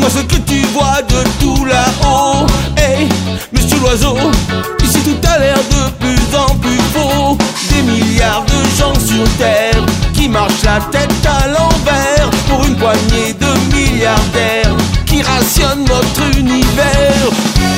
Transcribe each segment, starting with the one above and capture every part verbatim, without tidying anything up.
Dis-moi ce que tu vois de tout là-haut. Hey, monsieur l'oiseau, ici tout a l'air de plus en plus faux. Des milliards de gens sur terre qui marchent la tête à l'envers pour une poignée de milliardaires qui rationnent notre univers.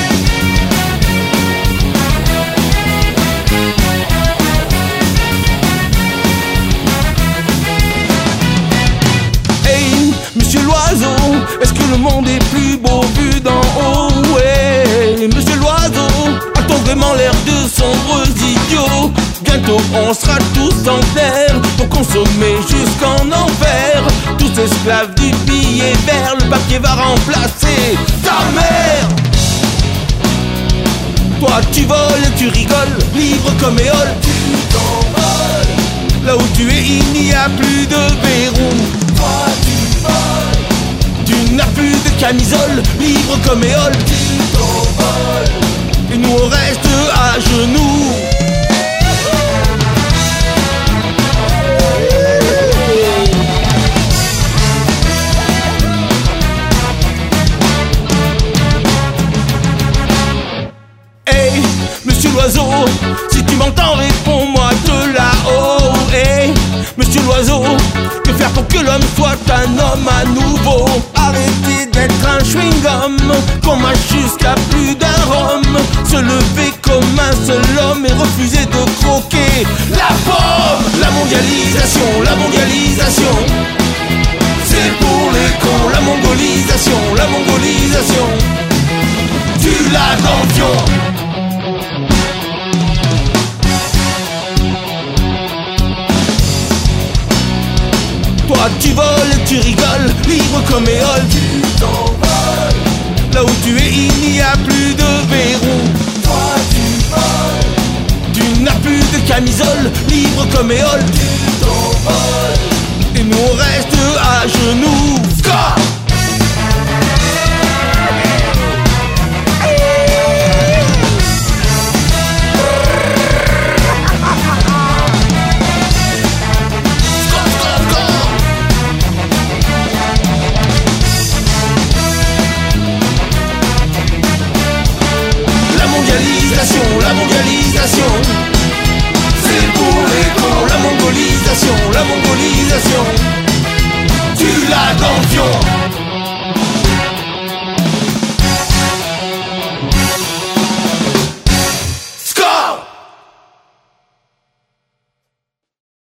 Hey, monsieur l'oiseau, est-ce que le monde est plus beau vu d'en haut? Ouais, monsieur l'oiseau, a-t-on vraiment l'air de sombres idiots? Bientôt on sera tous en terre pour consommer jusqu'en enfer. Tous esclaves du billet vert, le papier va remplacer ta mère. Toi tu voles et tu rigoles, libre comme éole, tu t'envoles. Là où tu es il n'y a plus de verrou. Toi tu voles, tu n'as plus de camisole, libre comme éole, tu t'envoles. Et nous on reste à genoux. Hey, monsieur l'oiseau, si tu m'entends, réponds-moi de là-haut. Hey, monsieur l'oiseau, que faire pour que l'homme soit un homme à nouveau? Arrêtez d'être un chewing-gum qu'on mâche jusqu'à plus d'un rhum. Se lever comme un seul homme et refuser de croquer la pomme. La mondialisation, la mondialisation, c'est pour les cons. La mongolisation, la mongolisation, tu l'as dans le fion. Toi tu voles et tu rigoles, libre comme éole, tu t'envoles. Là où tu es il n'y a plus de verrou. Toi tu voles, tu n'as plus de camisole, libre comme éole, tu t'envoles. Et nous on reste à genoux. Ska! La mondialisation, la mondialisation.